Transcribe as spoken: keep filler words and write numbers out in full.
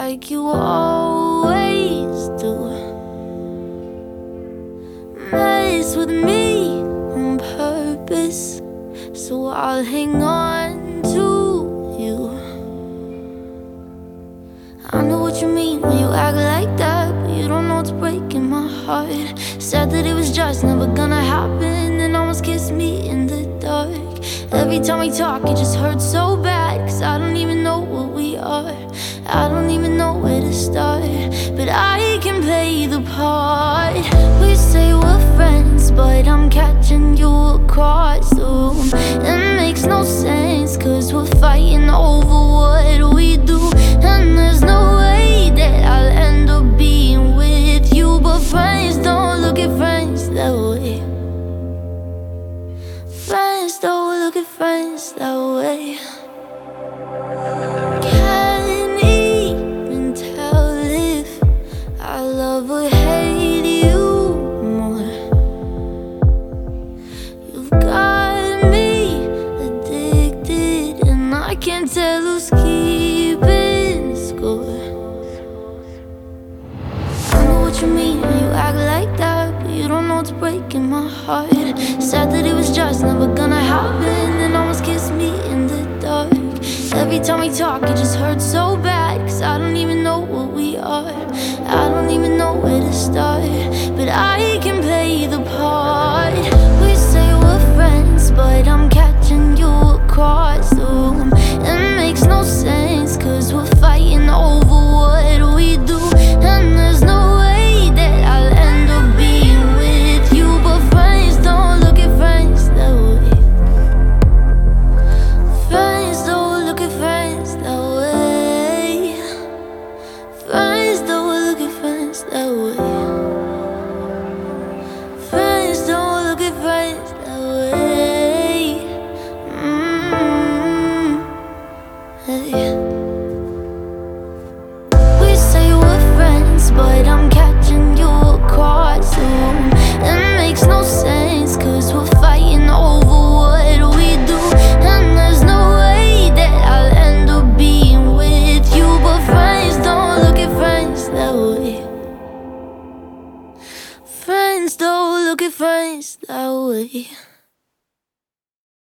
like you always do. Mess with me on purpose, so I'll hang on to you. I know what you mean when you act like that, but you don't know what's breaking my heart. Said that it was just never gonna happen, and almost kissed me in the dark. Every time we talk it just hurts so bad, cause I don't even know what we are. I don't even know where to start, but I can play the part. We say we're friends, but I'm catching you across the room. It makes no sense, cause we're fighting over what we do. And there's no way that I'll end up being with you, but friends don't look at friends that way. Friends don't look at friends that way. Can't even tell if I love or hate you more. You've got me addicted, and I can't tell who's keeping score. I know what you mean when you act like that, but you don't know what's breaking my heart. Said that it was just never gonna happen, and almost kissed me in the dark. Every time we talk it just hurts so bad, cause I don't even know what we are. I don't even know where to start, but I can play the part. We say we're friends, but I'm catching you across the room. It makes no sense, cause we're fighting over what we do. And there's no way that I'll end up being with you, but friends don't look at friends that way. Friends don't look at friends that way. Friends don't look at friends that way. Friends don't look at friends that way. Mm-hmm. Hey. We say we're friends, but I'm catching you across the room. It makes no sense, cause we're fighting over what we do. And there's no way that I'll end up being with you, but friends don't look at friends that way. Friends don't look at friends that way.